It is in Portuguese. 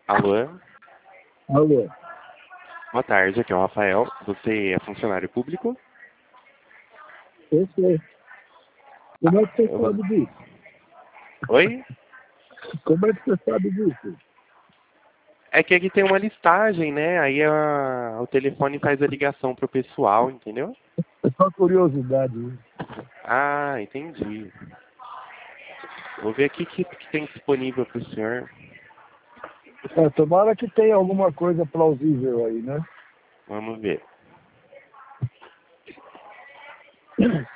Alô? Alô? Boa tarde, aqui é o Rafael. Você é funcionário público? Eu sei. Como é que você Eu- sabe disso? Oi? Como é que você sabe disso? É que aqui tem uma listagem, né? Aí o telefone faz a ligação pro pessoal, entendeu? É só curiosidade. Né? Ah, entendi. Vou ver aqui que tem disponível pro senhor. Tomara que tenha alguma coisa plausível aí, né? Vamos ver.